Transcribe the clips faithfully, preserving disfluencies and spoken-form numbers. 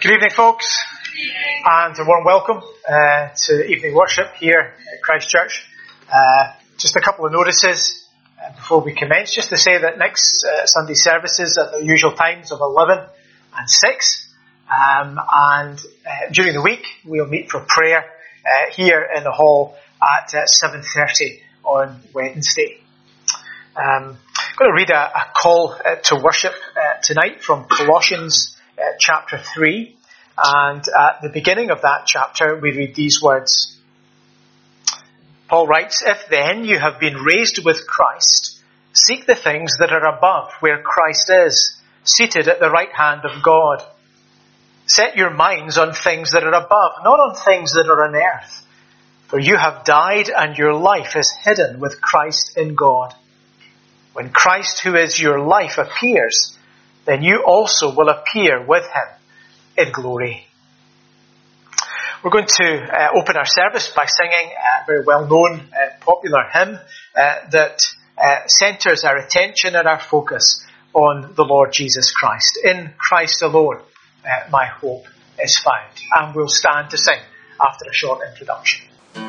Good evening, folks, and a warm welcome uh, to evening worship here at Christ Church. Uh, just a couple of notices uh, before we commence, just to say that next uh, Sunday services at the usual times of eleven and six, um, and uh, during the week we'll meet for prayer uh, here in the hall at uh, seven thirty on Wednesday. Um, I'm going to read a, a call uh, to worship uh, tonight from Colossians Uh, chapter three, and at the beginning of that chapter we read these words. Paul writes, "If then you have been raised with Christ, seek the things that are above, where Christ is, seated at the right hand of God. Set your minds on things that are above, not on things that are on earth. For you have died, and your life is hidden with Christ in God. When Christ, who is your life, appears, then you also will appear with him in glory." We're going to uh, open our service by singing a very well-known, uh, popular hymn uh, that uh, centres our attention and our focus on the Lord Jesus Christ. "In Christ alone, uh, my hope is found." And we'll stand to sing after a short introduction.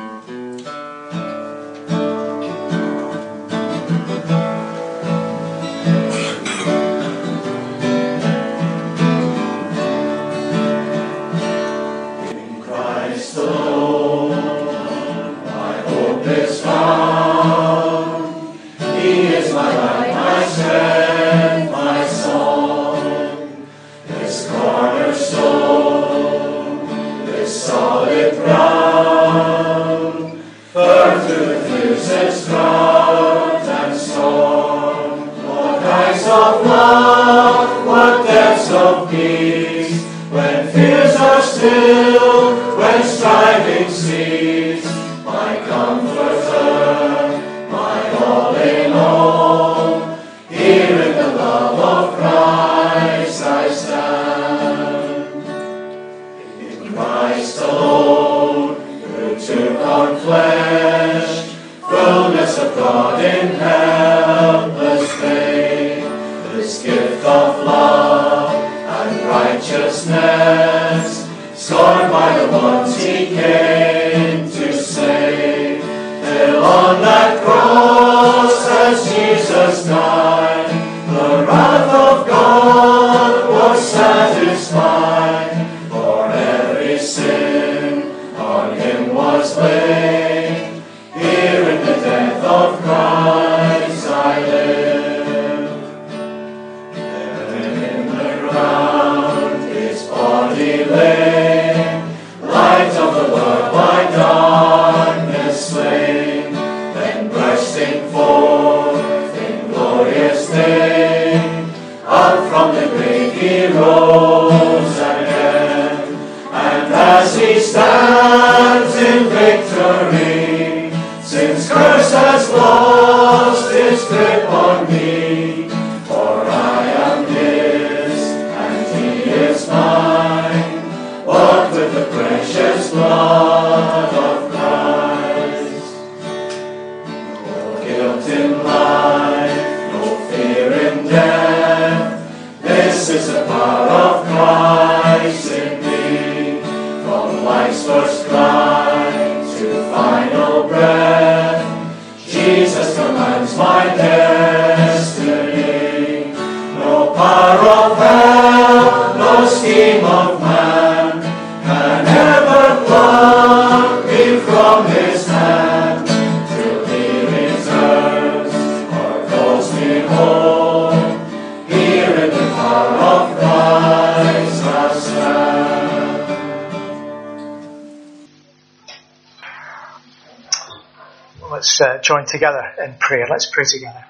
Let's uh, join together in prayer. Let's pray together.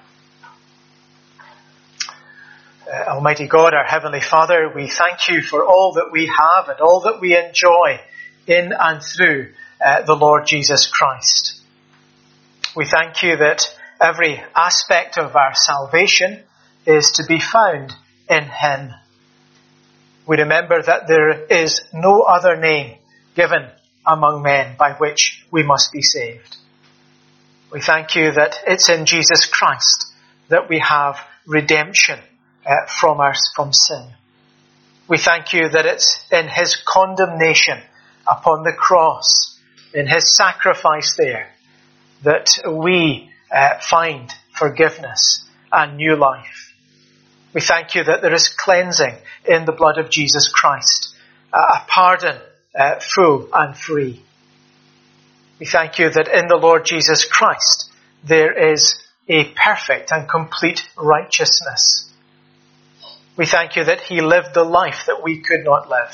Uh, Almighty God, our Heavenly Father, we thank you for all that we have and all that we enjoy in and through uh, the Lord Jesus Christ. We thank you that every aspect of our salvation is to be found in him. We remember that there is no other name given among men by which we must be saved. We thank you that it's in Jesus Christ that we have redemption uh, from our, from sin. We thank you that it's in his condemnation upon the cross, in his sacrifice there, that we uh, find forgiveness and new life. We thank you that there is cleansing in the blood of Jesus Christ, uh, a pardon uh, full and free. We thank you that in the Lord Jesus Christ there is a perfect and complete righteousness. We thank you that he lived the life that we could not live.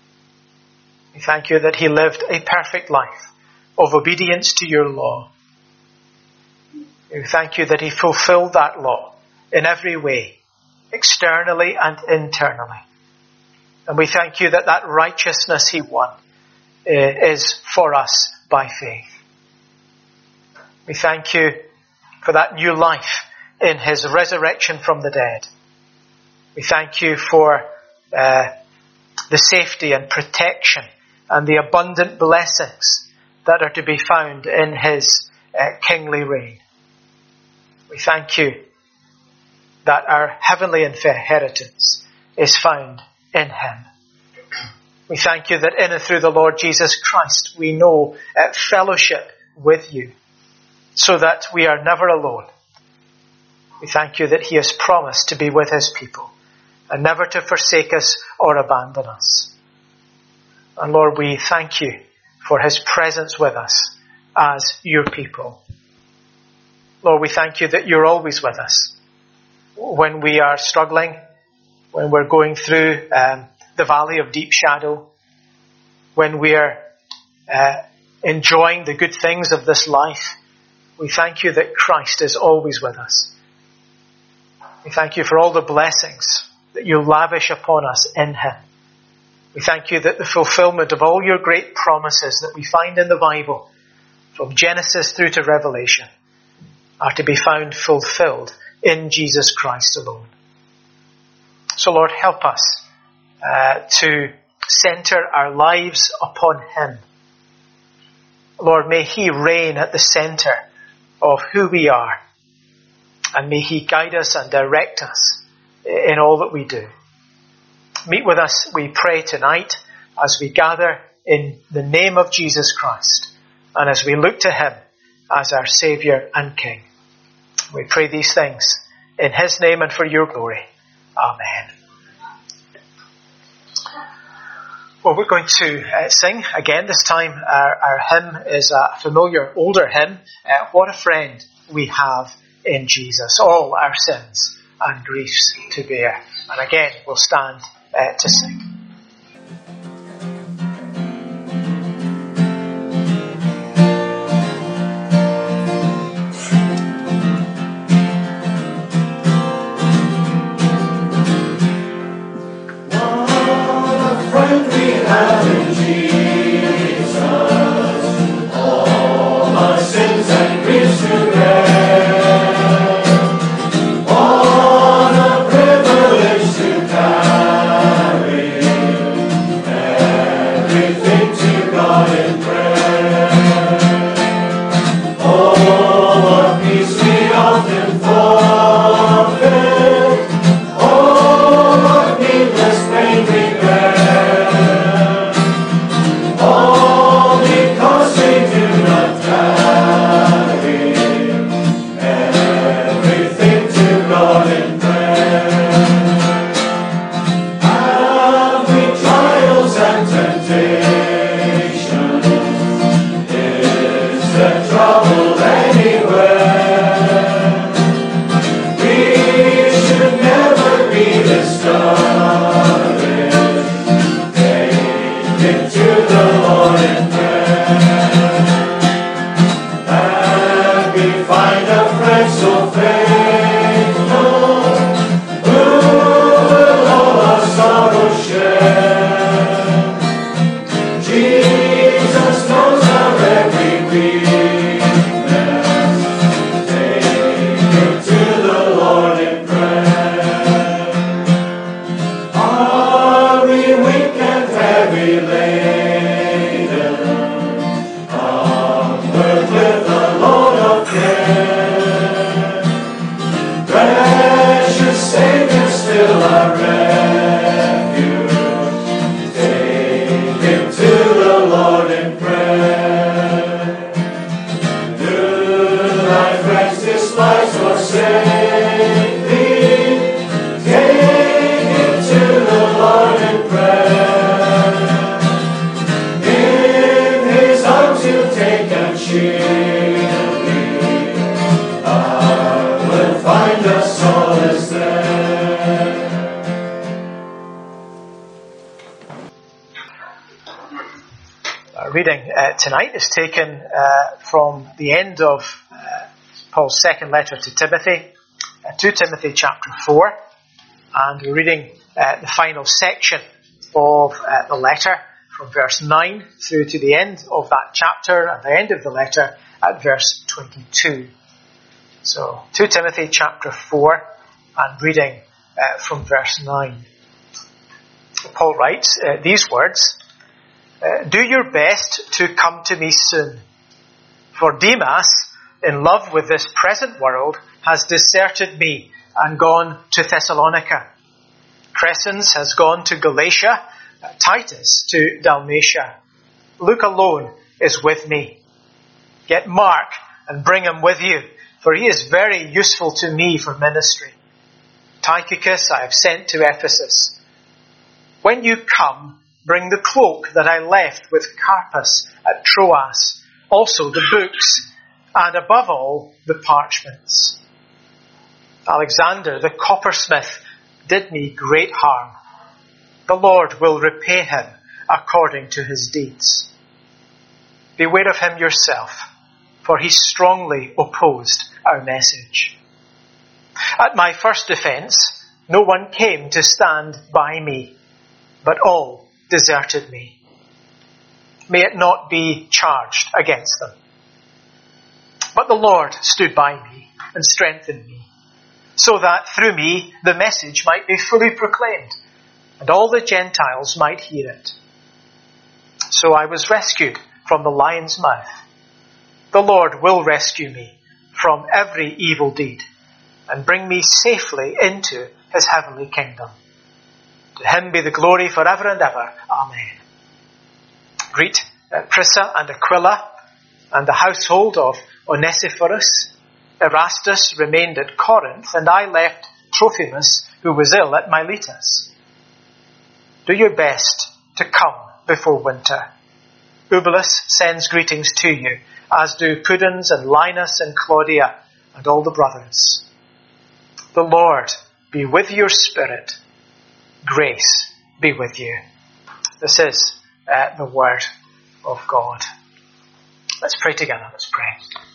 We thank you that he lived a perfect life of obedience to your law. We thank you that he fulfilled that law in every way, externally and internally. And we thank you that that righteousness he won is for us by faith. We thank you for that new life in his resurrection from the dead. We thank you for uh, the safety and protection and the abundant blessings that are to be found in his uh, kingly reign. We thank you that our heavenly inheritance is found in him. We thank you that in and through the Lord Jesus Christ we know uh, fellowship with you, so that we are never alone. We thank you that he has promised to be with his people and never to forsake us or abandon us. And Lord, we thank you for his presence with us as your people. Lord, we thank you that you're always with us. When we are struggling, when we're going through um, the valley of deep shadow, when we are uh, enjoying the good things of this life, we thank you that Christ is always with us. We thank you for all the blessings that you lavish upon us in him. We thank you that the fulfillment of all your great promises that we find in the Bible, from Genesis through to Revelation, are to be found fulfilled in Jesus Christ alone. So Lord, help us uh, to center our lives upon him. Lord, may he reign at the center of who we are, and may he guide us and direct us in all that we do. Meet with us, we pray, tonight as we gather in the name of Jesus Christ and as we look to him as our Saviour and King. We pray these things in his name and for your glory. Amen. Well, we're going to uh, sing again. This time our, our hymn is a familiar older hymn. Uh, what a friend we have in Jesus. All our sins and griefs to bear. And again, we'll stand uh, to sing. Oh, Our reading uh, tonight is taken uh, from the end of uh, Paul's second letter to Timothy, uh, to Timothy chapter four, and we're reading uh, the final section of uh, the letter from verse nine through to the end of that chapter, and the end of the letter at verse twenty-two. So, to Timothy chapter four, and reading uh, from verse nine. Paul writes uh, these words, Uh, do your best to come to me soon. For Demas, in love with this present world, has deserted me and gone to Thessalonica. Crescens has gone to Galatia, uh, Titus to Dalmatia. Luke alone is with me. Get Mark and bring him with you, for he is very useful to me for ministry. Tychicus I have sent to Ephesus. When you come, bring the cloak that I left with Carpus at Troas, also the books, and above all, the parchments. Alexander, the coppersmith, did me great harm. The Lord will repay him according to his deeds. Beware of him yourself, for he strongly opposed our message. At my first defense, no one came to stand by me, but all deserted me. May it not be charged against them. But the Lord stood by me and strengthened me, so that through me the message might be fully proclaimed, and all the Gentiles might hear it. So I was rescued from the lion's mouth. The Lord will rescue me from every evil deed, and bring me safely into his heavenly kingdom. To him be the glory forever and ever. Amen. Greet uh, Prisca and Aquila and the household of Onesiphorus. Erastus remained at Corinth, and I left Trophimus, who was ill, at Miletus. Do your best to come before winter. Eubulus sends greetings to you, as do Pudens and Linus and Claudia and all the brothers. The Lord be with your spirit. Grace be with you. This is uh, the word of God. Let's pray together. Let's pray.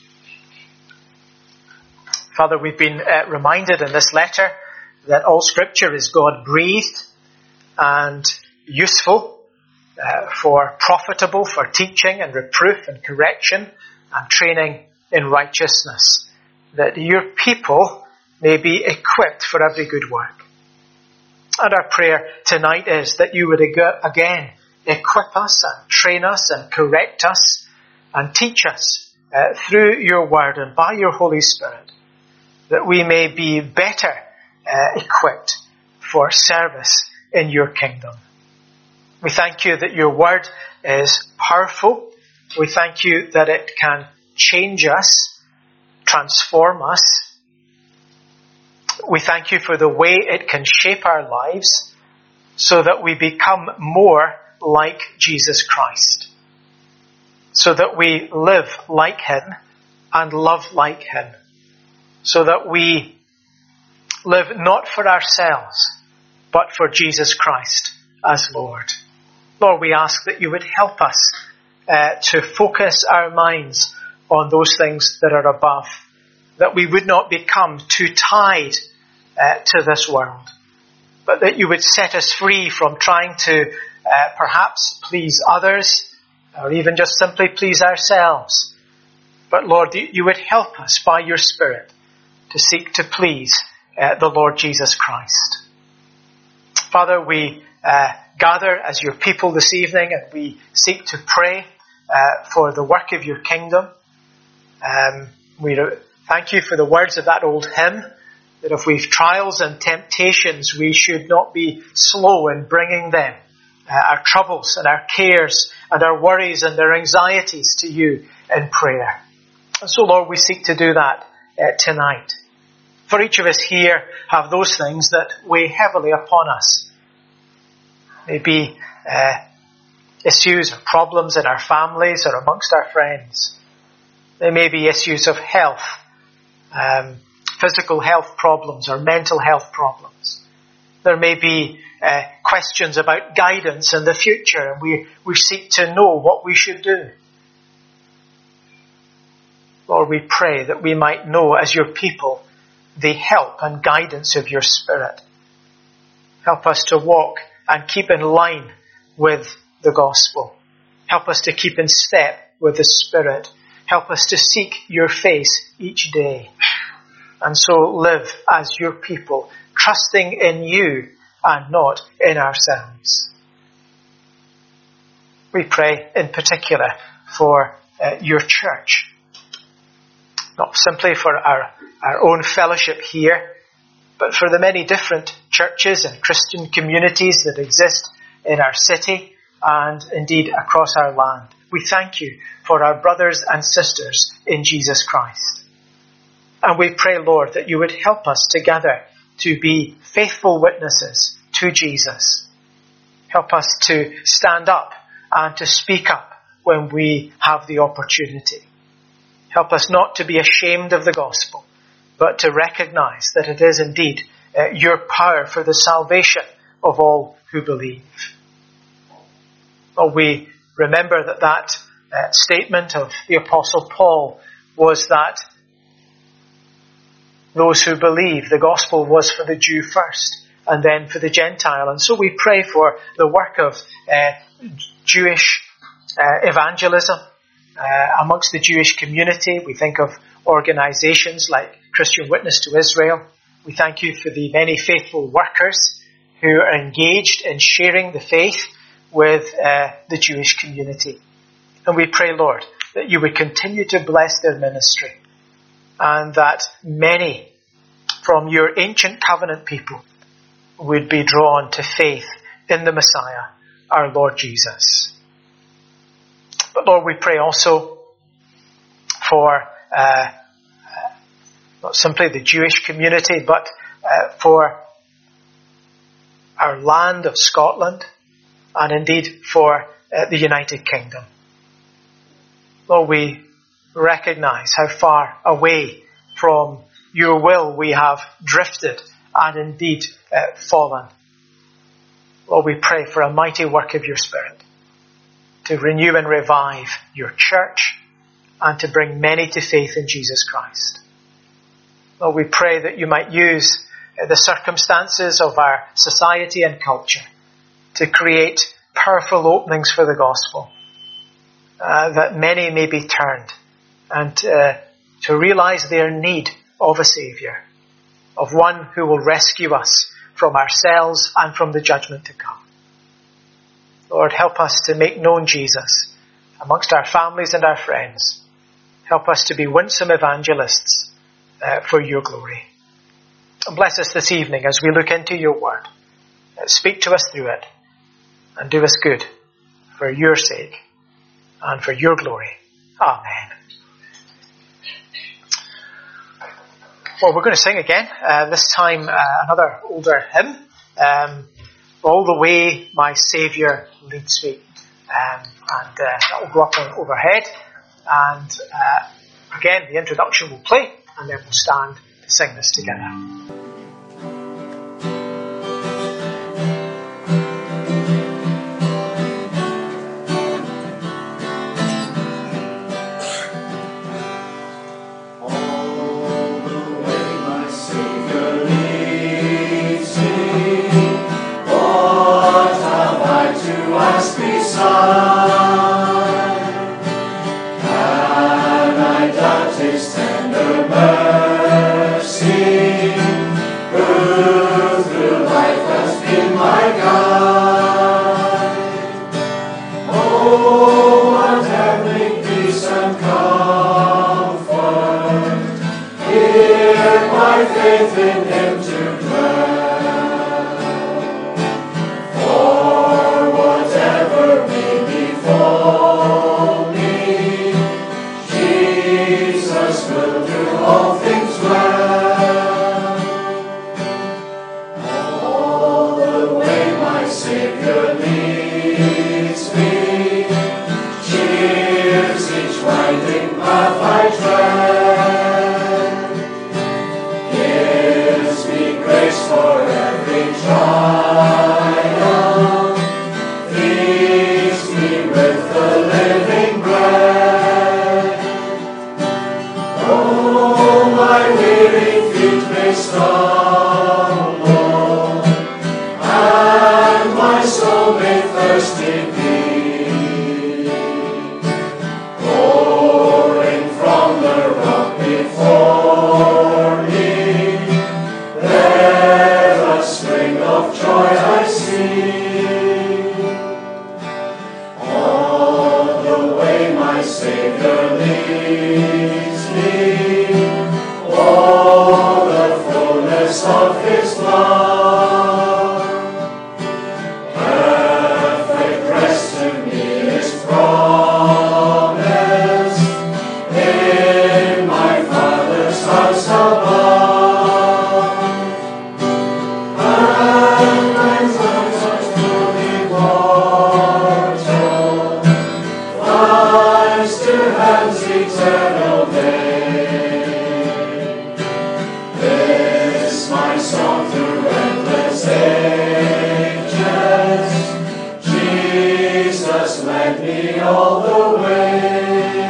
Father, we've been uh, reminded in this letter that all scripture is God-breathed and useful, uh, for profitable for teaching and reproof and correction and training in righteousness, that your people may be equipped for every good work. And our prayer tonight is that you would again equip us and train us and correct us and teach us uh, through your word and by your Holy Spirit, that we may be better uh, equipped for service in your kingdom. We thank you that your word is powerful. We thank you that it can change us, transform us. We thank you for the way it can shape our lives so that we become more like Jesus Christ, so that we live like him and love like him, so that we live not for ourselves, but for Jesus Christ as Lord. Lord, we ask that you would help us uh, to focus our minds on those things that are above, that we would not become too tied uh, to this world, but that you would set us free from trying to uh, perhaps please others, or even just simply please ourselves. But Lord, you would help us by your Spirit to seek to please uh, the Lord Jesus Christ. Father, we uh, gather as your people this evening, and we seek to pray uh, for the work of your kingdom. Um, we thank you for the words of that old hymn, that if we've trials and temptations, we should not be slow in bringing them, uh, our troubles and our cares and our worries and our anxieties to you in prayer. And so, Lord, we seek to do that uh, tonight. For each of us here have those things that weigh heavily upon us. Maybe uh, issues or problems in our families or amongst our friends. There may be issues of health, um, physical health problems or mental health problems. There may be uh, questions about guidance and the future, and we, we seek to know what we should do. Lord, we pray that we might know as your people the help and guidance of your Spirit. Help us to walk and keep in line with the gospel. Help us to keep in step with the Spirit. Help us to seek your face each day. And so live as your people, trusting in you and not in ourselves. We pray in particular for uh, your church. Not simply for our, our own fellowship here, but for the many different churches and Christian communities that exist in our city and indeed across our land. We thank you for our brothers and sisters in Jesus Christ. And we pray, Lord, that you would help us together to be faithful witnesses to Jesus. Help us to stand up and to speak up when we have the opportunity. Help us not to be ashamed of the gospel, but to recognize that it is indeed uh, your power for the salvation of all who believe. Well, we remember that that uh, statement of the Apostle Paul was that those who believe, the gospel was for the Jew first and then for the Gentile. And so we pray for the work of uh, Jewish uh, evangelism uh, amongst the Jewish community. We think of organizations like Christian Witness to Israel. We thank you for the many faithful workers who are engaged in sharing the faith with uh, the Jewish community. And we pray, Lord, that you would continue to bless their ministry and that many from your ancient covenant people would be drawn to faith in the Messiah, our Lord Jesus. But Lord, we pray also for uh, not simply the Jewish community, but uh, for our land of Scotland and indeed for uh, the United Kingdom. Lord, we recognize how far away from your will we have drifted and indeed uh, fallen. Lord, we pray for a mighty work of your Spirit to renew and revive your church and to bring many to faith in Jesus Christ. Lord, we pray that you might use uh, the circumstances of our society and culture to create powerful openings for the gospel, uh, that many may be turned and uh, to realize their need of a Saviour, of one who will rescue us from ourselves and from the judgment to come. Lord, help us to make known Jesus amongst our families and our friends. Help us to be winsome evangelists uh, for your glory. And bless us this evening as we look into your word. Uh, speak to us through it and do us good for your sake and for your glory. Amen. Well, we're going to sing again, uh, this time uh, another older hymn, um, All the Way My Saviour Leads Me. Um, and uh, that will go up on overhead. And uh, again, the introduction will play, and then we'll stand to sing this together. Path I tread, give with the living bread. Oh, my weary feet may stumble, and my soul may thirsty be, pouring from the rock before me, there a spring of joy I see. All the way my Savior leads me, all the fullness of His love. Perfect rest to me is promised in my Father's house above. And my son's holy mortal flies to heaven's eternal day. This my song through endless ages, Jesus led me all the way.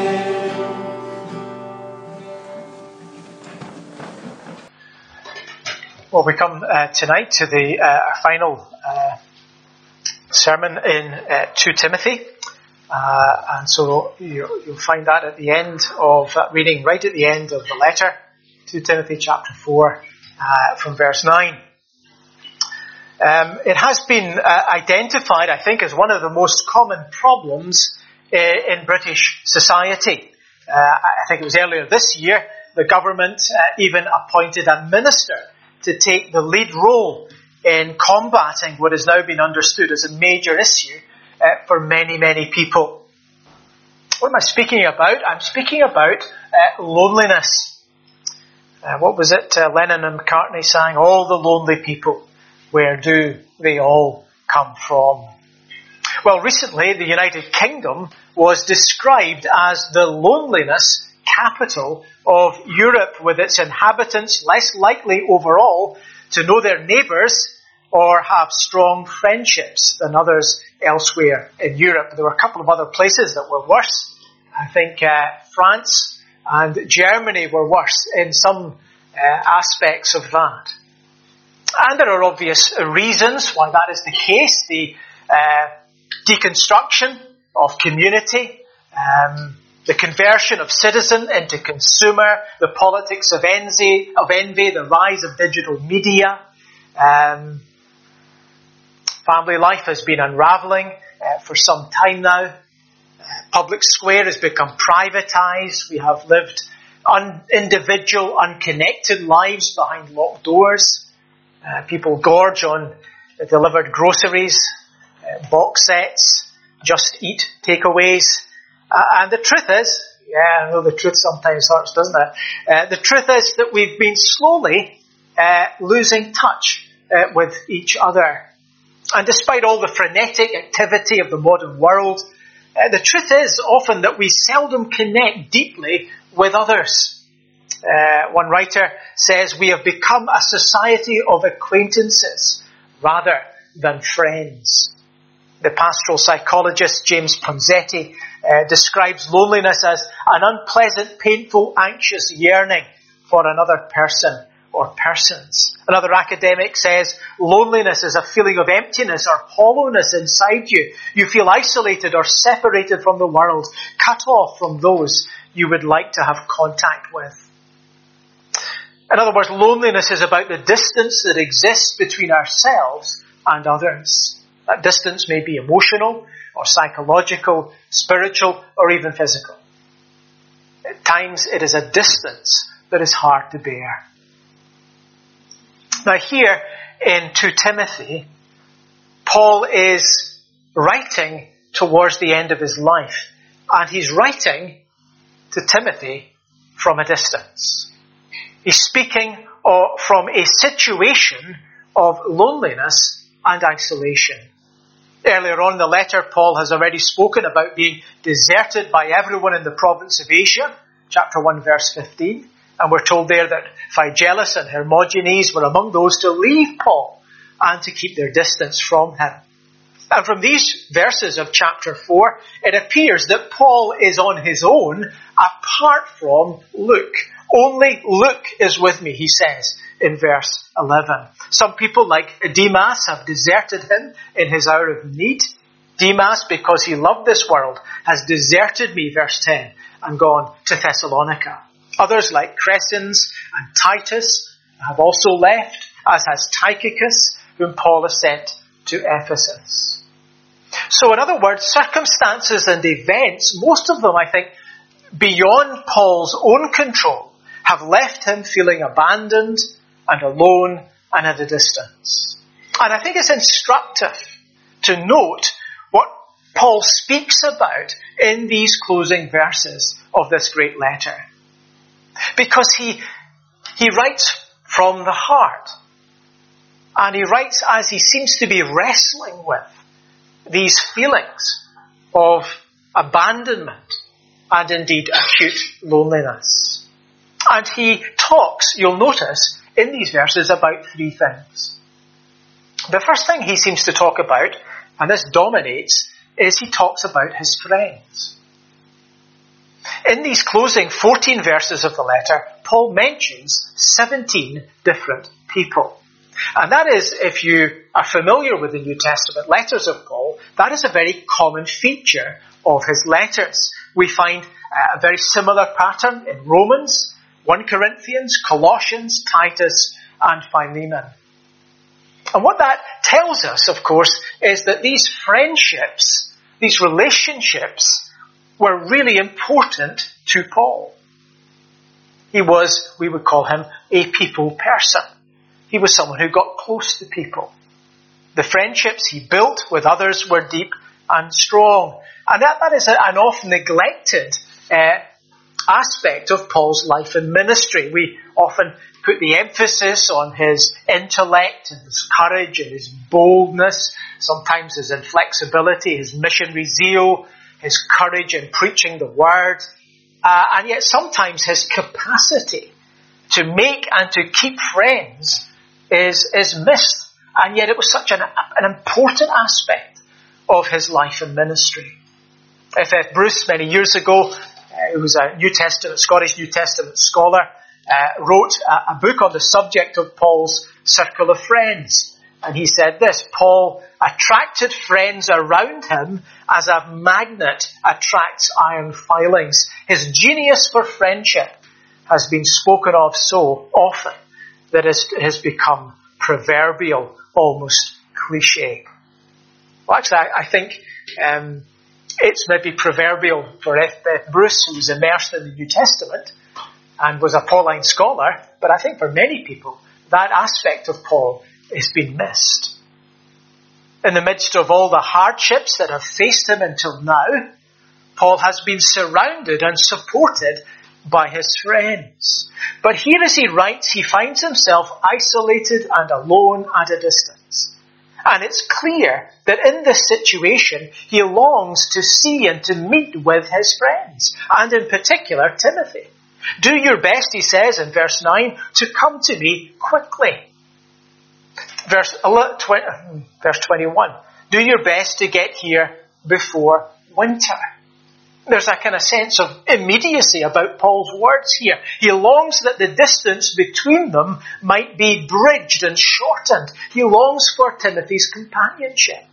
Well, we come uh, tonight to the uh, our final uh, sermon in uh, Second Timothy, uh, and so you, you'll find that at the end of uh, reading, right at the end of the letter, Second Timothy chapter four, uh, from verse nine. Um, it has been uh, identified, I think, as one of the most common problems uh, in British society. Uh, I think it was earlier this year the government uh, even appointed a minister to take the lead role in combating what has now been understood as a major issue uh, for many, many people. What am I speaking about? I'm speaking about uh, loneliness. Uh, what was it uh, Lennon and McCartney sang? All the lonely people, where do they all come from? Well, recently the United Kingdom was described as the loneliness capital of Europe, with its inhabitants less likely overall to know their neighbours or have strong friendships than others elsewhere in Europe. There were a couple of other places that were worse. I think uh, France and Germany were worse in some uh, aspects of that. And there are obvious reasons why that is the case. The uh, deconstruction of community, um, the conversion of citizen into consumer, the politics of envy, of envy, the rise of digital media. Um, family life has been unravelling uh, for some time now. Uh, public square has become privatised. We have lived un- individual, unconnected lives behind locked doors. Uh, people gorge on uh, delivered groceries, uh, box sets, Just Eat takeaways. Uh, and the truth is, yeah, I know the truth sometimes hurts, doesn't it? Uh, the truth is that we've been slowly uh, losing touch uh, with each other. And despite all the frenetic activity of the modern world, uh, the truth is often that we seldom connect deeply with others. Uh, one writer says we have become a society of acquaintances rather than friends. The pastoral psychologist James Ponzetti uh, describes loneliness as an unpleasant, painful, anxious yearning for another person or persons. Another academic says loneliness is a feeling of emptiness or hollowness inside you. You feel isolated or separated from the world, cut off from those you would like to have contact with. In other words, loneliness is about the distance that exists between ourselves and others. That distance may be emotional or psychological, spiritual, or even physical. At times it is a distance that is hard to bear. Now here in Second Timothy, Paul is writing towards the end of his life. And he's writing to Timothy from a distance. He's speaking uh, from a situation of loneliness and isolation. Earlier on in the letter, Paul has already spoken about being deserted by everyone in the province of Asia, chapter one, verse fifteen. And we're told there that Phygelus and Hermogenes were among those to leave Paul and to keep their distance from him. And from these verses of chapter four, it appears that Paul is on his own apart from Luke. Only Luke is with me, he says in verse eleven. Some people like Demas have deserted him in his hour of need. Demas, because he loved this world, has deserted me, verse ten, and gone to Thessalonica. Others like Crescens and Titus have also left, as has Tychicus, whom Paul has sent to Ephesus. So in other words, circumstances and events, most of them I think beyond Paul's own control, have left him feeling abandoned and alone and at a distance. And I think it's instructive to note what Paul speaks about in these closing verses of this great letter. Because he, he writes from the heart. And he writes as he seems to be wrestling with these feelings of abandonment and indeed acute loneliness. And he talks, you'll notice, in these verses about three things. The first thing he seems to talk about, and this dominates, is he talks about his friends. In these closing fourteen verses of the letter, Paul mentions seventeen different people. And that is, if you are familiar with the New Testament letters of Paul, that is a very common feature of his letters. We find a very similar pattern in Romans, First Corinthians, Colossians, Titus, and Philemon. And what that tells us, of course, is that these friendships, these relationships, were really important to Paul. He was, we would call him, a people person. He was someone who got close to people. The friendships he built with others were deep and strong. And that, that is an often neglected uh, aspect of Paul's life and ministry. We often put the emphasis on his intellect and his courage and his boldness, sometimes his inflexibility, his missionary zeal, his courage in preaching the word, uh, and yet sometimes his capacity to make and to keep friends is, is missed. And yet it was such an, an important aspect of his life and ministry. F F Bruce, many years ago, uh, who was a New Testament, Scottish New Testament scholar, uh, wrote a, a book on the subject of Paul's circle of friends. And he said this: Paul attracted friends around him as a magnet attracts iron filings. His genius for friendship has been spoken of so often that it has become proverbial, almost cliche. Well, actually, I, I think um, it's maybe proverbial for F F Bruce, who was immersed in the New Testament and was a Pauline scholar, but I think for many people, that aspect of Paul has been missed. In the midst of all the hardships that have faced him until now, Paul has been surrounded and supported by his friends. But here as he writes, he finds himself isolated and alone at a distance. And it's clear that in this situation, he longs to see and to meet with his friends, and in particular, Timothy. Do your best, he says in verse nine, to come to me quickly. Verse, verse twenty-one, do your best to get here before winter. There's a kind of sense of immediacy about Paul's words here. He longs that the distance between them might be bridged and shortened. He longs for Timothy's companionship.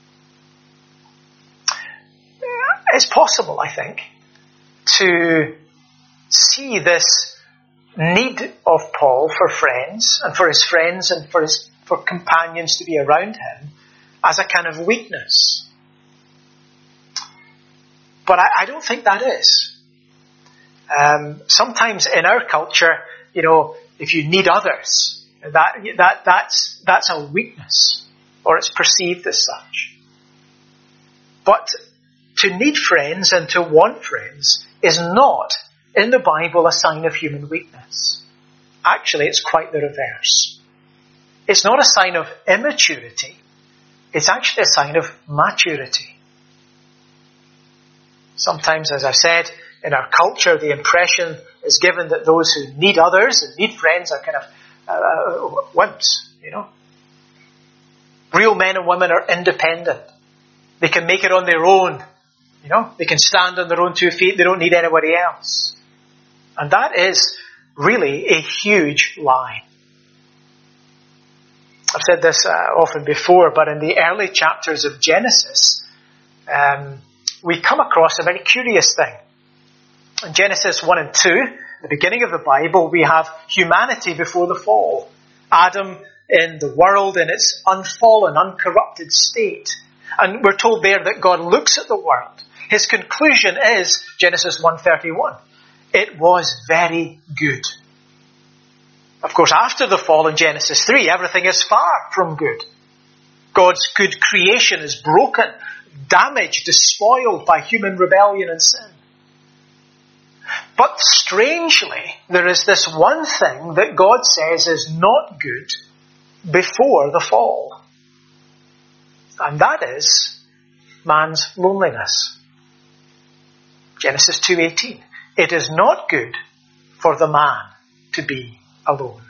It's possible, I think, to see this need of Paul for friends and for his friends and for his for companions to be around him as a kind of weakness. But I, I don't think that is. Um, sometimes in our culture, you know, if you need others, that that that's that's a weakness, or it's perceived as such. But to need friends and to want friends is not, in the Bible, a sign of human weakness. Actually, it's quite the reverse. It's not a sign of immaturity. It's actually a sign of maturity. Sometimes, as I said, in our culture, the impression is given that those who need others and need friends are kind of uh, wimps, you know. Real men and women are independent. They can make it on their own. You know, they can stand on their own two feet. They don't need anybody else. And that is really a huge lie. I've said this uh, often before, but in the early chapters of Genesis, um, we come across a very curious thing. In Genesis one and two, the beginning of the Bible, we have humanity before the fall. Adam in the world in its unfallen, uncorrupted state. And we're told there that God looks at the world. His conclusion is Genesis one thirty-one. It was very good. Of course, after the fall in Genesis three, everything is far from good. God's good creation is broken, damaged, despoiled by human rebellion and sin. But strangely, there is this one thing that God says is not good before the fall. And that is man's loneliness. Genesis two eighteen. It is not good for the man to be alone.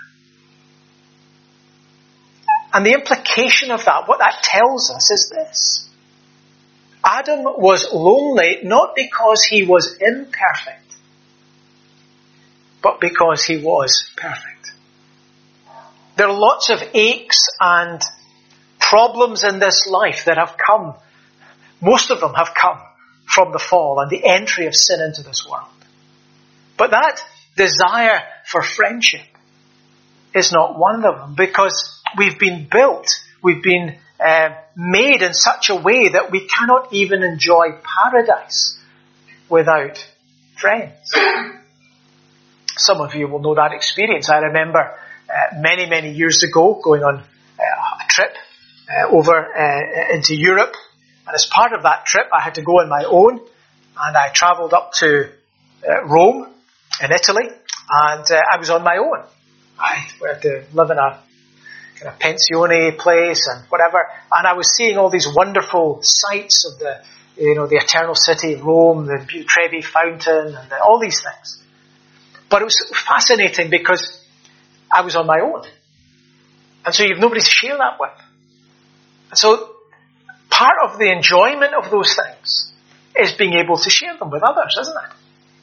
And the implication of that, what that tells us is this. Adam was lonely not because he was imperfect, but because he was perfect. There are lots of aches and problems in this life that have come, most of them have come from the fall and the entry of sin into this world. But that desire for friendship is not one of them, because we've been built, we've been uh, made in such a way that we cannot even enjoy paradise without friends. Some of you will know that experience. I remember uh, many, many years ago going on uh, a trip uh, over uh, into Europe. And as part of that trip, I had to go on my own. And I travelled up to uh, Rome in Italy. And uh, I was on my own. I had to live in a kind of pensione place and whatever. And I was seeing all these wonderful sights of the, you know, the Eternal City, Rome, the Trevi Fountain, and the, all these things. But it was fascinating because I was on my own. And so you've nobody to share that with. And so part of the enjoyment of those things is being able to share them with others, isn't it?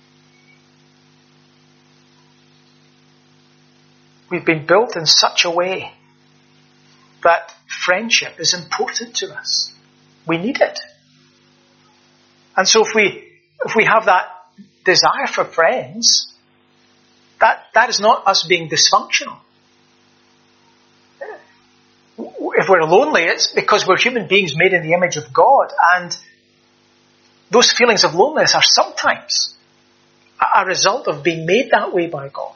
We've been built in such a way that friendship is important to us. We need it. And so if we if we have that desire for friends, that, that is not us being dysfunctional. If we're lonely, it's because we're human beings made in the image of God, and those feelings of loneliness are sometimes a result of being made that way by God.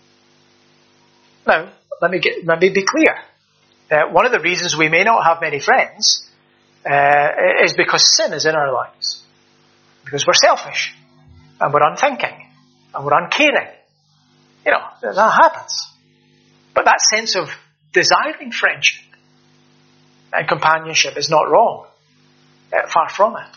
Now, let me get, let me be clear. Uh, one of the reasons we may not have many friends uh, is because sin is in our lives. Because we're selfish, and we're unthinking, and we're uncaring. You know, that happens. But that sense of desiring friendship and companionship is not wrong. Uh, far from it.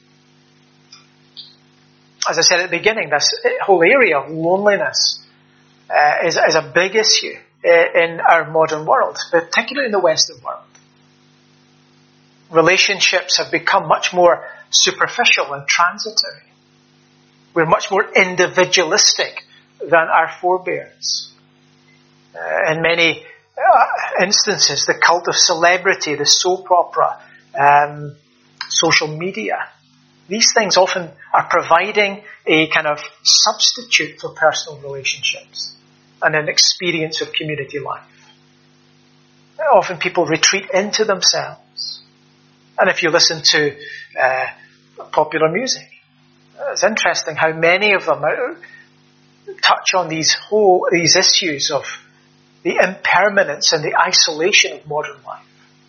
As I said at the beginning, this whole area of loneliness uh, is, is a big issue in our modern world, particularly in the Western world. Relationships have become much more superficial and transitory. We're much more individualistic than our forebears. Uh, in many uh, instances, the cult of celebrity, the soap opera, um, social media, these things often are providing a kind of substitute for personal relationships and an experience of community life. Often people retreat into themselves. And if you listen to uh, popular music, it's interesting how many of them are, touch on these whole these issues of the impermanence and the isolation of modern life.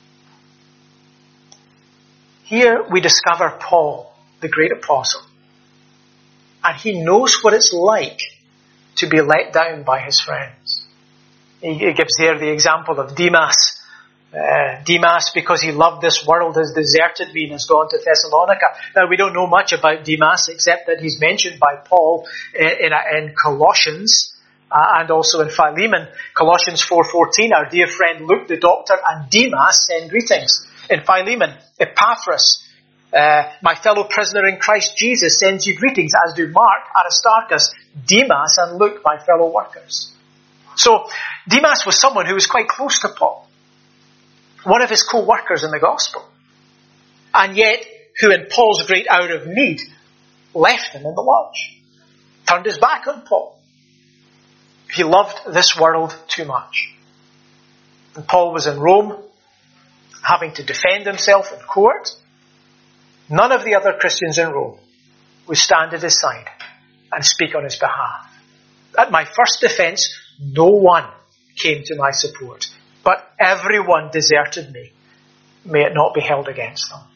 Here we discover Paul, the great apostle, and he knows what it's like to be let down by his friends. He, he gives there the example of Demas. Uh, Demas, because he loved this world, has deserted me and has gone to Thessalonica. Now, we don't know much about Demas except that he's mentioned by Paul in, in, in Colossians uh, and also in Philemon. Colossians four fourteen, our dear friend Luke the doctor and Demas send greetings. In Philemon, Epaphras, Uh, my fellow prisoner in Christ Jesus sends you greetings, as do Mark, Aristarchus, Demas, and Luke, my fellow workers. So, Demas was someone who was quite close to Paul. One of his co-workers in the gospel. And yet, who in Paul's great hour of need, left him in the lodge. Turned his back on Paul. He loved this world too much. And Paul was in Rome, having to defend himself in court. None of the other Christians in Rome would stand at his side and speak on his behalf. At my first defense, no one came to my support, but everyone deserted me. May it not be held against them.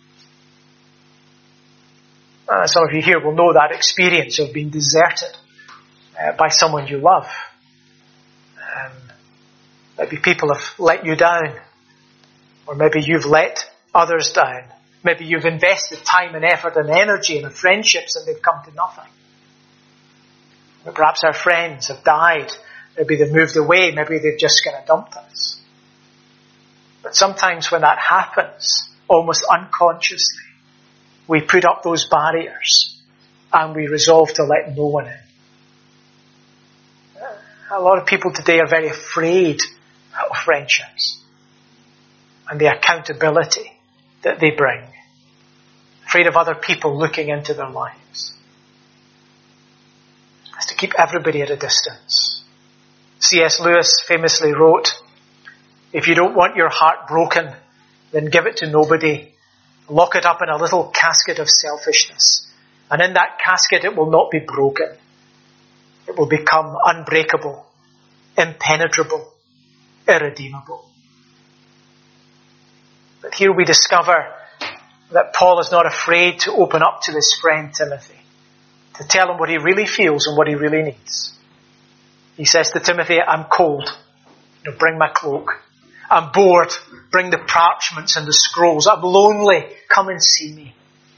Uh, some of you here will know that experience of being deserted uh, by someone you love. Um, maybe people have let you down, or maybe you've let others down. Maybe you've invested time and effort and energy in the friendships and they've come to nothing. Perhaps our friends have died. Maybe they've moved away. Maybe they've just kind of dumped us. But sometimes when that happens, almost unconsciously, we put up those barriers and we resolve to let no one in. A lot of people today are very afraid of friendships and the accountability that they bring. Afraid of other people looking into their lives. It's to keep everybody at a distance. C S Lewis famously wrote, if you don't want your heart broken, then give it to nobody. Lock it up in a little casket of selfishness. And in that casket it will not be broken. It will become unbreakable, impenetrable, irredeemable. But here we discover that Paul is not afraid to open up to his friend Timothy, to tell him what he really feels and what he really needs. He says to Timothy, I'm cold, you know, bring my cloak. I'm bored, bring the parchments and the scrolls. I'm lonely, come and see me.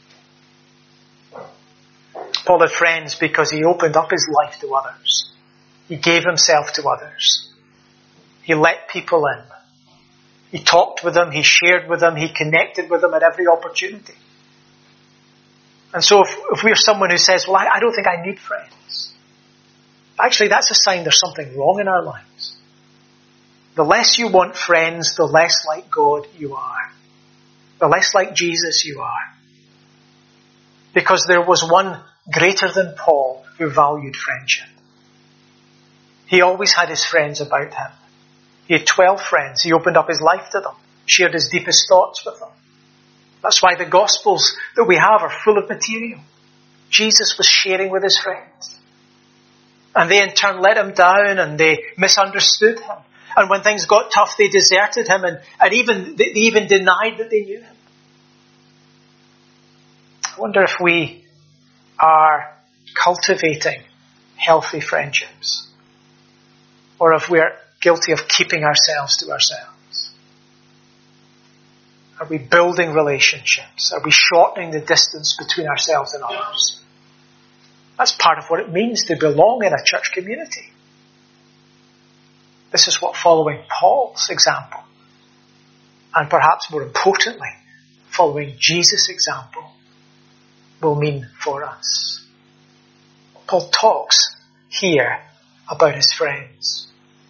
Paul had friends because he opened up his life to others. He gave himself to others. He let people in. He talked with them, he shared with them, he connected with them at every opportunity. And so if, if we're someone who says, well, I, I don't think I need friends. Actually, that's a sign there's something wrong in our lives. The less you want friends, the less like God you are. The less like Jesus you are. Because there was one greater than Paul who valued friendship. He always had his friends about him. He had twelve friends. He opened up his life to them, shared his deepest thoughts with them. That's why the Gospels that we have are full of material. Jesus was sharing with his friends. And they in turn let him down and they misunderstood him. And when things got tough, they deserted him and, and even they even denied that they knew him. I wonder if we are cultivating healthy friendships. Or if we're guilty of keeping ourselves to ourselves. Are we building relationships? Are we shortening the distance between ourselves and others? That's part of what it means to belong in a church community. This is what following Paul's example, and perhaps more importantly, following Jesus' example, will mean for us. Paul talks here about his friends.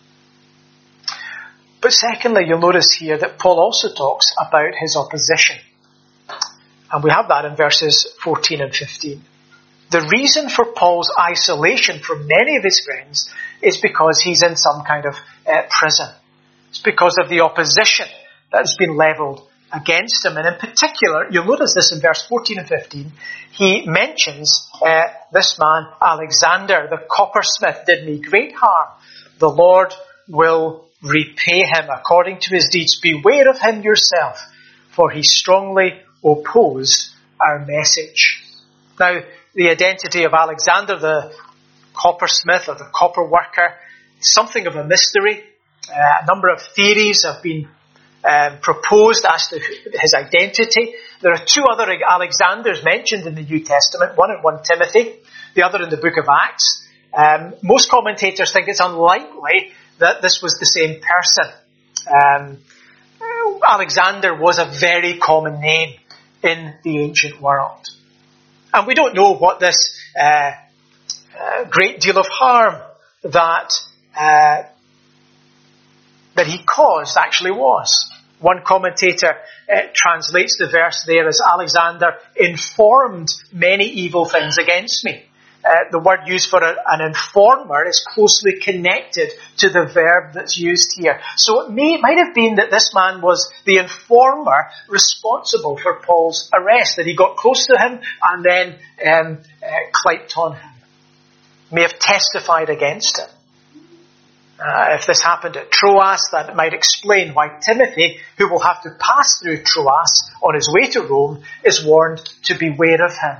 But secondly, you'll notice here that Paul also talks about his opposition. And we have that in verses fourteen and fifteen. The reason for Paul's isolation from many of his friends is because he's in some kind of uh, prison. It's because of the opposition that has been levelled against him. And in particular, you'll notice this in verse fourteen and fifteen, he mentions uh, this man, Alexander, the coppersmith, did me great harm. The Lord will repay him according to his deeds. Beware of him yourself, for he strongly opposed our message. Now, the identity of Alexander, the coppersmith or the copper worker, is something of a mystery. Uh, a number of theories have been um, proposed as to his identity. There are two other Alexanders mentioned in the New Testament, one in First Timothy, the other in the book of Acts. Um, most commentators think it's unlikely that this was the same person. Um, Alexander was a very common name in the ancient world. And we don't know what this uh, uh, great deal of harm that uh, that he caused actually was. One commentator uh, translates the verse there as Alexander informed many evil things against me. Uh, the word used for a, an informer is closely connected to the verb that's used here. So it may, might have been that this man was the informer responsible for Paul's arrest, that he got close to him and then um, uh, clapped on him. May have testified against him. Uh, if this happened at Troas, that might explain why Timothy, who will have to pass through Troas on his way to Rome, is warned to beware of him.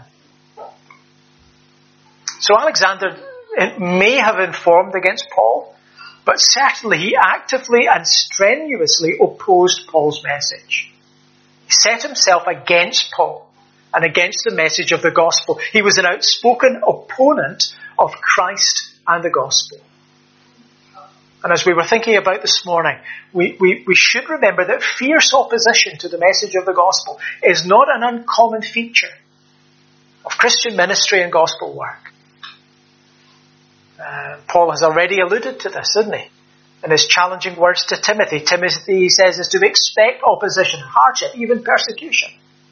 So Alexander may have informed against Paul, but certainly he actively and strenuously opposed Paul's message. He set himself against Paul and against the message of the gospel. He was an outspoken opponent of Christ and the gospel. And as we were thinking about this morning, we, we, we should remember that fierce opposition to the message of the gospel is not an uncommon feature of Christian ministry and gospel work. Uh, Paul has already alluded to this, hasn't he? In his challenging words to Timothy. Timothy, he says, is to expect opposition, hardship, even persecution.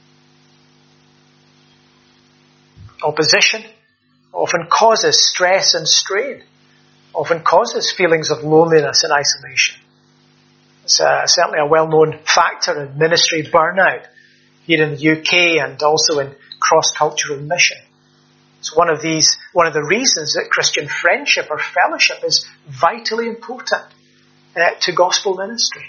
Opposition often causes stress and strain. Often causes feelings of loneliness and isolation. It's uh, certainly a well-known factor in ministry burnout here in the U K and also in cross-cultural mission. It's one of these, one of the reasons that Christian friendship or fellowship is vitally important uh, to gospel ministry.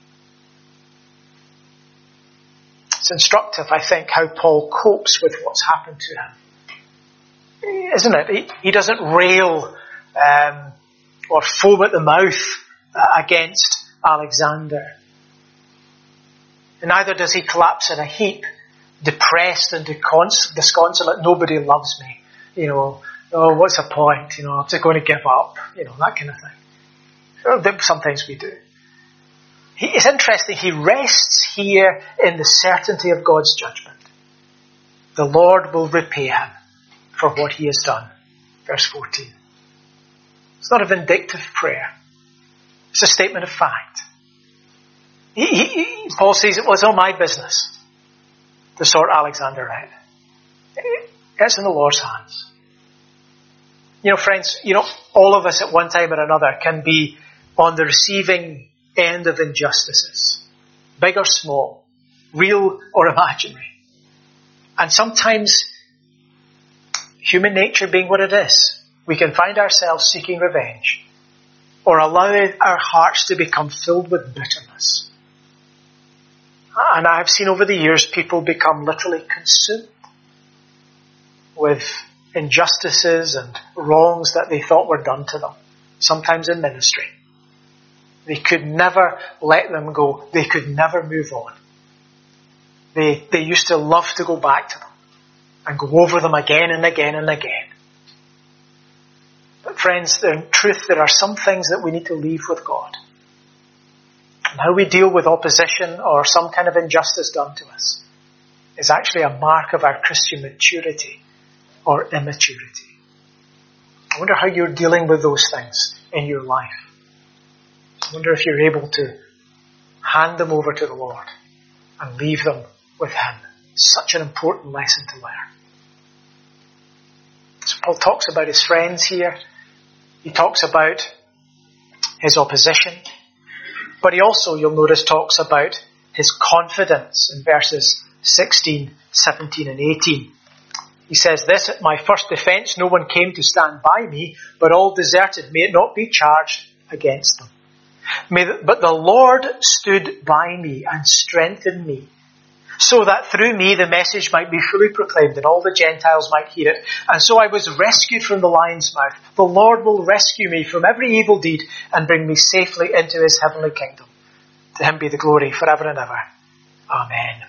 It's instructive, I think, how Paul copes with what's happened to him. Isn't it? He, he doesn't rail um, or foam at the mouth uh, against Alexander. And neither does he collapse in a heap, depressed and disconsolate. Nobody loves me. You know, oh, what's the point? You know, I'm just going to give up. You know, that kind of thing. Sometimes we do. He, it's interesting. He rests here in the certainty of God's judgment. The Lord will repay him for what he has done. Verse fourteen. It's not a vindictive prayer. It's a statement of fact. He, he, he, Paul says it was all my business to sort Alexander out. It's in the Lord's hands. You know, friends, you know, all of us at one time or another can be on the receiving end of injustices. Big or small. Real or imaginary. And sometimes, human nature being what it is, we can find ourselves seeking revenge or allowing our hearts to become filled with bitterness. And I've seen over the years people become literally consumed with injustices and wrongs that they thought were done to them, sometimes in ministry. They could never let them go. They could never move on. They, they used to love to go back to them and go over them again and again and again. But friends, in truth, there are some things that we need to leave with God. And how we deal with opposition or some kind of injustice done to us is actually a mark of our Christian maturity or immaturity. I wonder how you're dealing with those things in your life. I wonder if you're able to hand them over to the Lord and leave them with Him. Such an important lesson to learn. So Paul talks about his friends here. He talks about his opposition. But he also, you'll notice, talks about his confidence in verses sixteen, seventeen and eighteen. He says this, at my first defence no one came to stand by me, but all deserted. May it not be charged against them. May the, but the Lord stood by me and strengthened me, so that through me the message might be fully proclaimed and all the Gentiles might hear it. And so I was rescued from the lion's mouth. The Lord will rescue me from every evil deed and bring me safely into His heavenly kingdom. To Him be the glory forever and ever. Amen.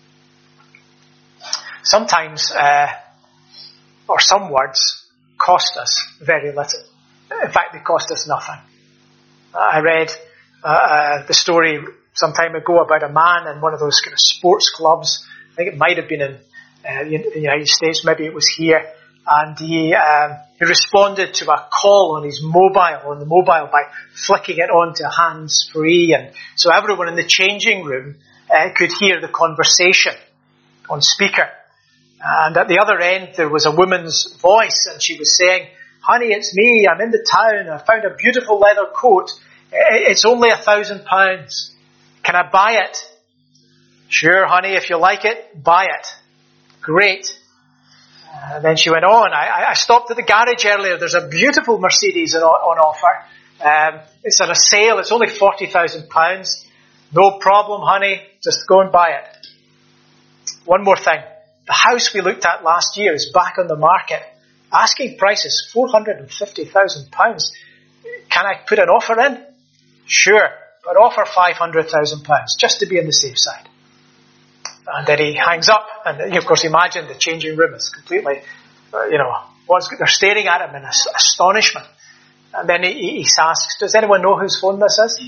Sometimes, uh, or some words, cost us very little. In fact, they cost us nothing. Uh, I read uh, uh, the story some time ago about a man in one of those kind of sports clubs I think it might have been in, uh, in the United States, maybe it was here, and he, um, he responded to a call on his mobile, on the mobile, by flicking it onto hands-free, and so everyone in the changing room uh, could hear the conversation on speaker. And at the other end, there was a woman's voice, and she was saying, "Honey, it's me. I'm in the town. I found a beautiful leather coat. It's only a thousand pounds. Can I buy it?" "Sure, honey, if you like it, buy it." "Great." And uh, then she went on, I, I stopped at the garage earlier. There's a beautiful Mercedes on, on offer. Um, it's at a sale. It's only forty thousand pounds. "No problem, honey. Just go and buy it." One more thing. The house we looked at last year is back on the market. Asking price is four hundred fifty thousand pounds. Can I put an offer in? "Sure, but offer five hundred thousand pounds, just to be on the safe side." And then he hangs up, and of course imagine the changing room is completely, uh, you know, what's, they're staring at him in as- astonishment. And then he, he asks, "Does anyone know whose phone this is?"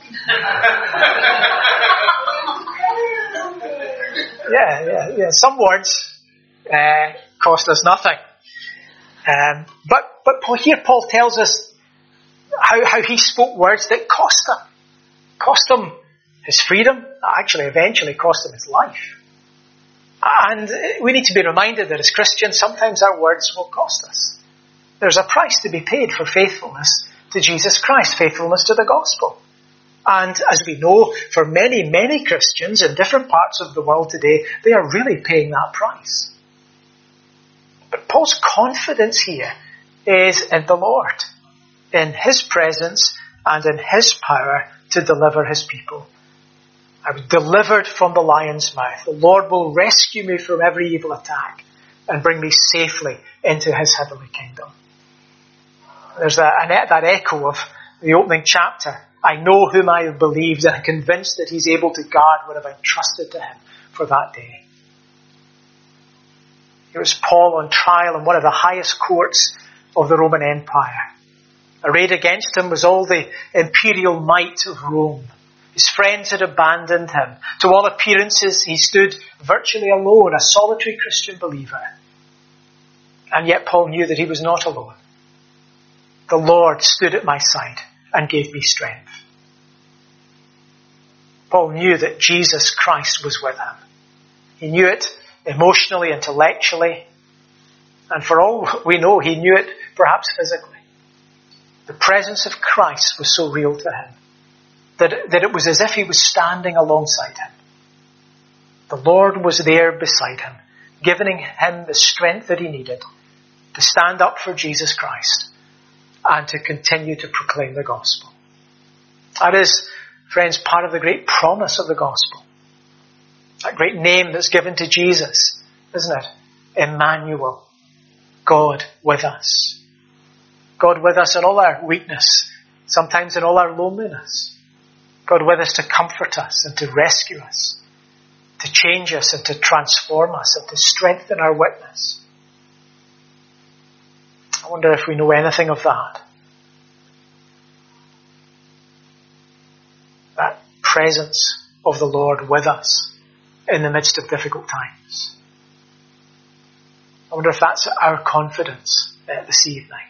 yeah, yeah, yeah. Some words uh, cost us nothing. Um, but but Paul, here Paul tells us how, how he spoke words that cost him. Cost him his freedom, actually eventually cost him his life. And we need to be reminded that as Christians, sometimes our words will cost us. There's a price to be paid for faithfulness to Jesus Christ, faithfulness to the gospel. And as we know, for many, many Christians in different parts of the world today, they are really paying that price. But Paul's confidence here is in the Lord, in his presence and in his power to deliver his people. "I was delivered from the lion's mouth. The Lord will rescue me from every evil attack and bring me safely into his heavenly kingdom." There's that, that echo of the opening chapter. "I know whom I have believed and am convinced that he's able to guard what I've entrusted to him for that day." Here was Paul on trial in one of the highest courts of the Roman Empire. Arrayed against him was all the imperial might of Rome. His friends had abandoned him. To all appearances, he stood virtually alone, a solitary Christian believer. And yet Paul knew that he was not alone. The Lord stood at my side and gave me strength. Paul knew that Jesus Christ was with him. He knew it emotionally, intellectually, and for all we know, he knew it perhaps physically. The presence of Christ was so real to him that, that it was as if he was standing alongside him. The Lord was there beside him, giving him the strength that he needed to stand up for Jesus Christ and to continue to proclaim the gospel. That is, friends, part of the great promise of the gospel. That great name that's given to Jesus, isn't it? Emmanuel, God with us. God with us in all our weakness, sometimes in all our loneliness. God with us to comfort us and to rescue us, to change us and to transform us and to strengthen our witness. I wonder if we know anything of that. That presence of the Lord with us in the midst of difficult times. I wonder if that's our confidence uh, this evening.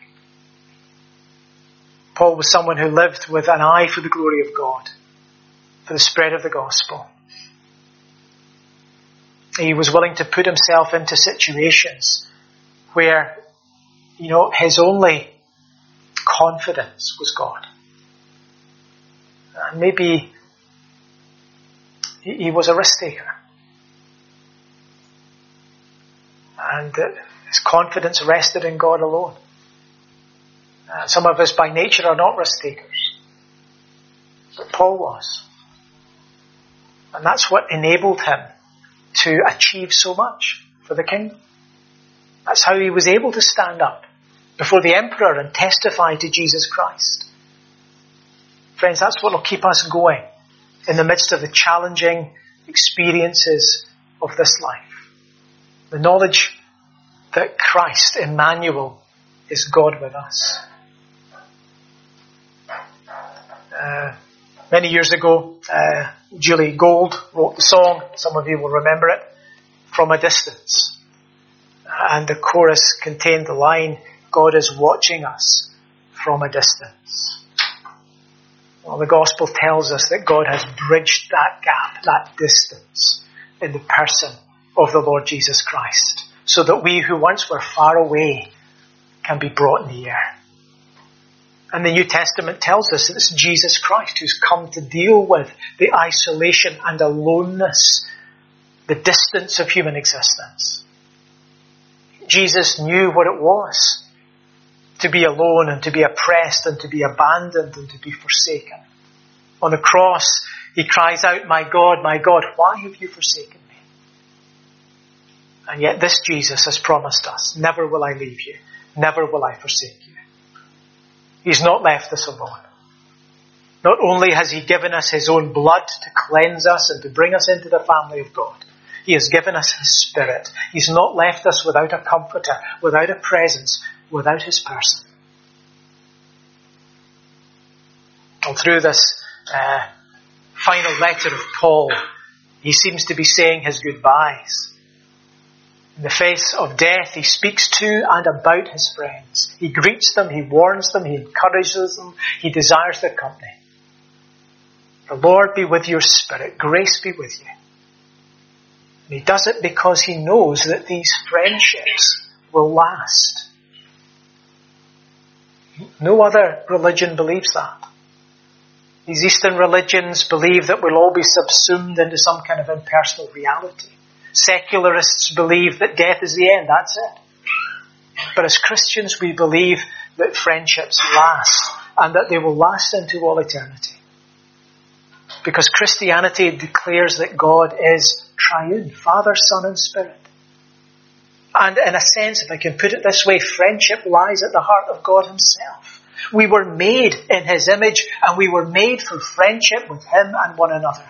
Paul was someone who lived with an eye for the glory of God, for the spread of the gospel. He was willing to put himself into situations where, you know, his only confidence was God. And maybe he, he was a risk taker. And uh, his confidence rested in God alone. Uh, some of us by nature are not risk takers. But Paul was. And that's what enabled him to achieve so much for the kingdom. That's how he was able to stand up before the emperor and testify to Jesus Christ. Friends, that's what will keep us going in the midst of the challenging experiences of this life. The knowledge that Christ, Emmanuel, is God with us. Uh, many years ago, uh, Julie Gold wrote the song. Some of you will remember it. from a distance. And the chorus contained the line, God is watching us from a distance. Well, the gospel tells us that God has bridged that gap, that distance, in the person of the Lord Jesus Christ, so that we who once were far away can be brought near. And the New Testament tells us that it's Jesus Christ who's come to deal with the isolation and aloneness, the distance of human existence. Jesus knew what it was to be alone and to be oppressed and to be abandoned and to be forsaken. On the cross, he cries out, my God, my God, why have you forsaken me? And yet this Jesus has promised us, never will I leave you, never will I forsake you. He's not left us alone. Not only has he given us his own blood to cleanse us and to bring us into the family of God, he has given us his Spirit. He's not left us without a comforter, without a presence, without his person. And through this uh, final letter of Paul, he seems to be saying his goodbyes. In the face of death, he speaks to and about his friends. He greets them, he warns them, he encourages them, he desires their company. The Lord be with your spirit, grace be with you. And he does it because he knows that these friendships will last. No other religion believes that. These Eastern religions believe that we'll all be subsumed into some kind of impersonal reality. Secularists believe that death is the end, that's it. But as Christians, we believe that friendships last and that they will last into all eternity. Because Christianity declares that God is triune, Father, Son and Spirit. And in a sense, if I can put it this way, friendship lies at the heart of God himself. We were made in his image and we were made for friendship with him and one another.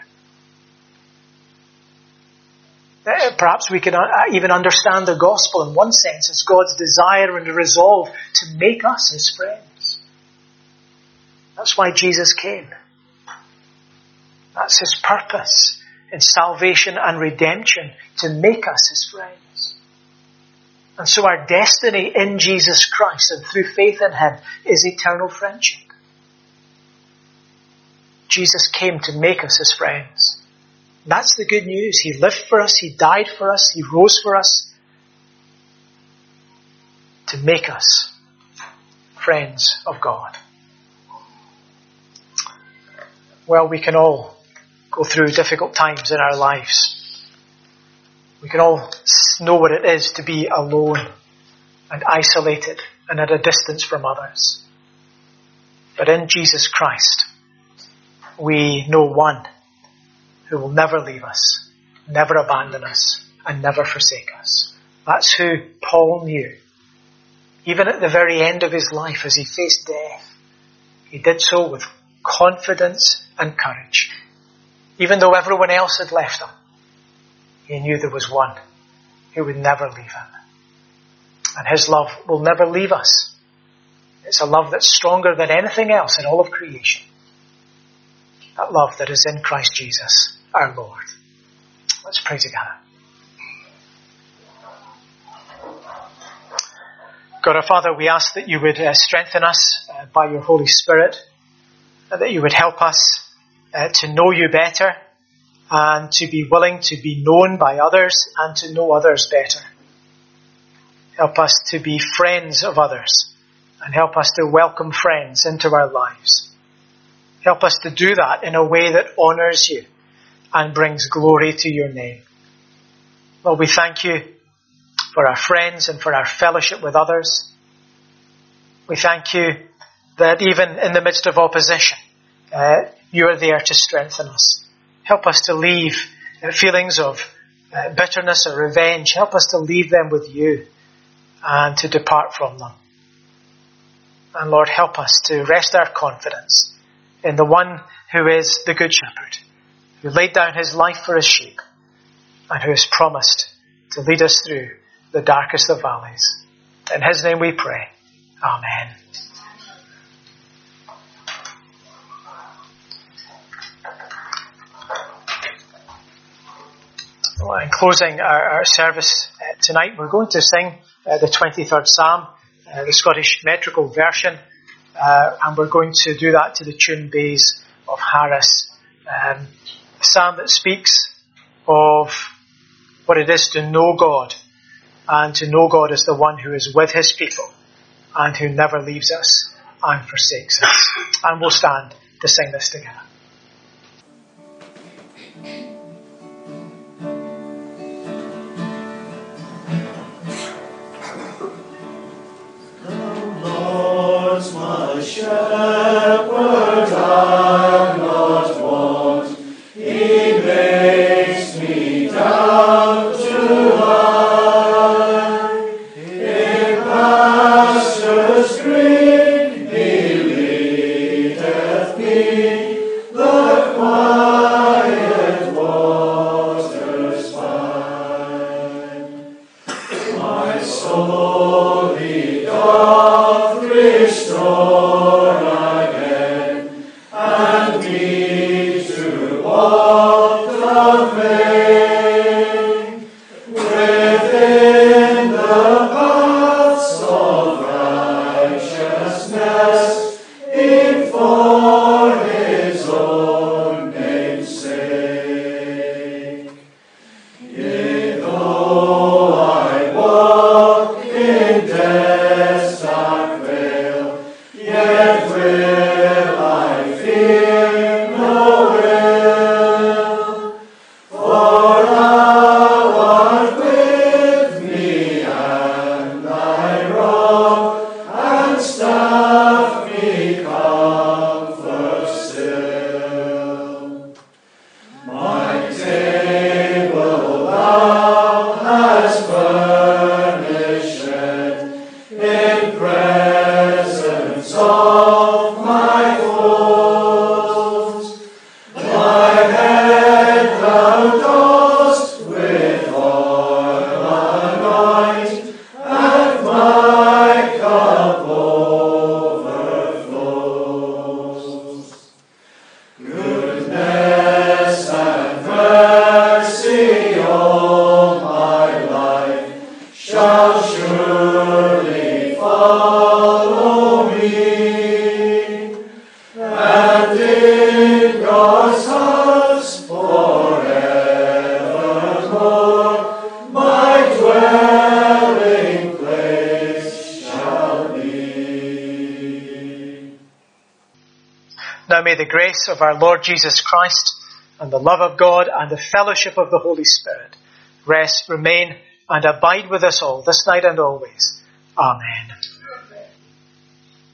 Perhaps we can even understand the gospel in one sense as God's desire and resolve to make us his friends. That's why Jesus came. That's his purpose in salvation and redemption, to make us his friends. And so our destiny in Jesus Christ and through faith in him is eternal friendship. Jesus came to make us his friends. That's the good news. He lived for us, he died for us, he rose for us to make us friends of God. Well, we can all go through difficult times in our lives. We can all know what it is to be alone and isolated and at a distance from others. But in Jesus Christ, we know one who will never leave us, never abandon us, and never forsake us. That's who Paul knew. Even at the very end of his life, as he faced death, he did so with confidence and courage. Even though everyone else had left him, he knew there was one who would never leave him. And his love will never leave us. It's a love that's stronger than anything else in all of creation. That love that is in Christ Jesus, our Lord. Let's pray together. God our Father, we ask that you would uh, strengthen us uh, by your Holy Spirit, uh, that you would help us uh, to know you better and to be willing to be known by others and to know others better. Help us to be friends of others and help us to welcome friends into our lives. Help us to do that in a way that honours you and brings glory to your name. Lord, we thank you for our friends and for our fellowship with others. We thank you that even in the midst of opposition, uh, you are there to strengthen us. Help us to leave uh, feelings of uh, bitterness or revenge. Help us to leave them with you and to depart from them. And Lord, help us to rest our confidence in the one who is the Good Shepherd, who laid down his life for his sheep and who has promised to lead us through the darkest of valleys. In his name we pray. Amen. Well, in closing our, our service uh, tonight, we're going to sing uh, the twenty-third Psalm, uh, the Scottish metrical version, uh, and we're going to do that to the tune Bays of Harris. Um, a psalm that speaks of what it is to know God, and to know God as the one who is with his people and who never leaves us and forsakes us. And we'll stand to sing this together. My shepherd, I not want. He makes me down to lie. In pastures green he leadeth me, the quiet waters find. My soul he doth restore again, and me to walk the plain within the paths of righteousness, in for his own name's sake. Yea, though I walk in death's dark vale, yet will I fear no ill, for thou art with me, and thy rod and staff me comfort still. My table thou hast furnished in presence of my foes. My head thou dost with oil anoint, and my cup overflows. Goodness and mercy all my life shall surely follow me, and in God's house forevermore my dwelling place shall be. Now may the grace of our Lord Jesus Christ and the love of God and the fellowship of the Holy Spirit rest, remain, and abide with us all this night and always. Amen.